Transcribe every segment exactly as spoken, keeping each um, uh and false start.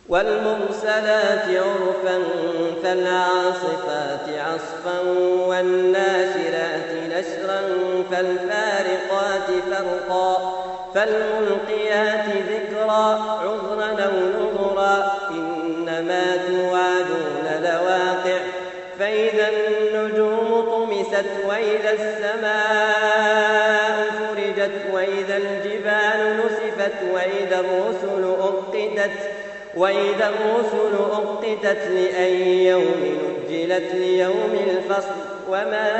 والمرسلات عرفا فالعاصفات عصفا والناشرات نشرا فالفارقات فرقا فالملقيات ذكرا عذرا أو نذرا إنما توعدون لواقع فإذا النجوم طمست وإذا السماء فرجت وإذا الجبال نسفت وإذا الرسل أقتت وإذا الرسل أقتت لأي يوم نجلت ليوم الفصل وما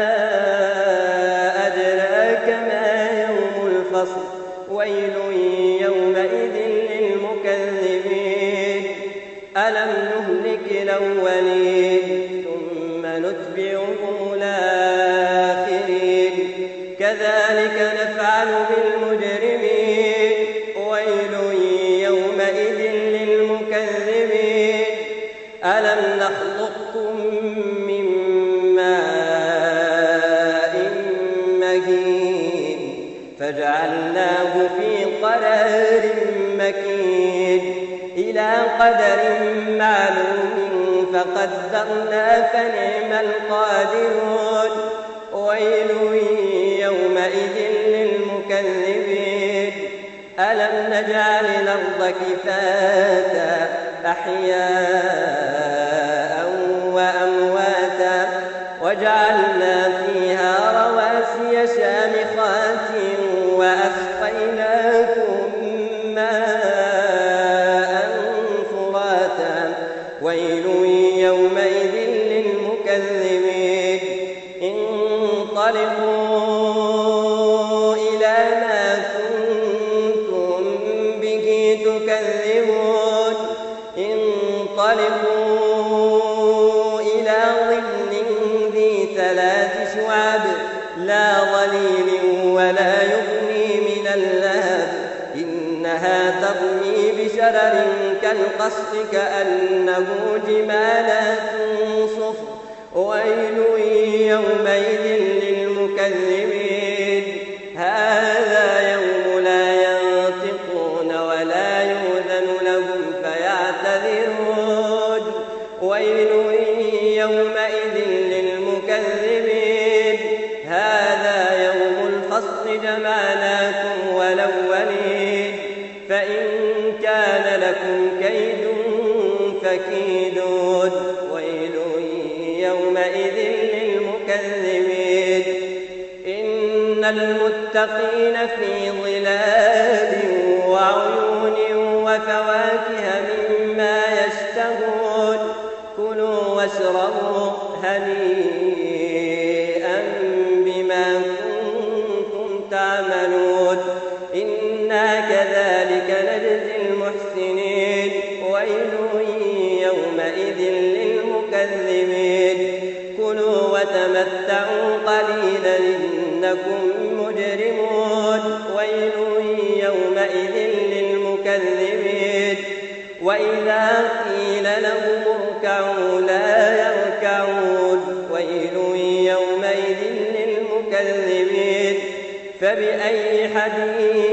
أدراك ما يوم الفصل ويل يومئذ للمكذبين ألم نهلك الأولين ثم نتبعهم الآخرين كذلك نفعل بالمجرمين ويل يومئذ للمكذبين ألم نخلقكم من ماء مهين فجعلناه في قرار مكين إلى قدر معلوم فقدرنا فنعم القادرون ويل يومئذ للمكذبين ألم نجعل الأرض كفاتا أحياء وأمواتا وجعلنا فيها رواسي شامخات وأسقيناكم ماء فراتا ويل يومئذ للمكذبين انطلقوا إلى ما كنتم به تكذبون انطلقوا إلى ظل ذي ثلاث شعب لا ظليل ولا يغني من اللهب إنها ترمي بشرر كالقصر كأنه جمالات صفر ويل يومئذ للمكذبين هذا يوم لا ينطقون ولا يؤذن لهم فيعتذرون ويل يومئذ للمكذبين هذا يوم الفصل جمعناكم والأولين فإن كان لكم كيد فكيدون ويل يومئذ للمكذبين إن المتقين في ظلال وعيون وفواكه مما يشتهون كلوا واشربوا هنيئا بما كنتم تعملون إنا كذلك نجزي المحسنين ويل يومئذ للمكذبين كلوا وتمتعوا قليلا إنكم مجرمون ويل يومئذ للمكذبين وإذا قيل لهم اركعوا لا يركعون ويل يومئذ للمكذبين فبأي حديث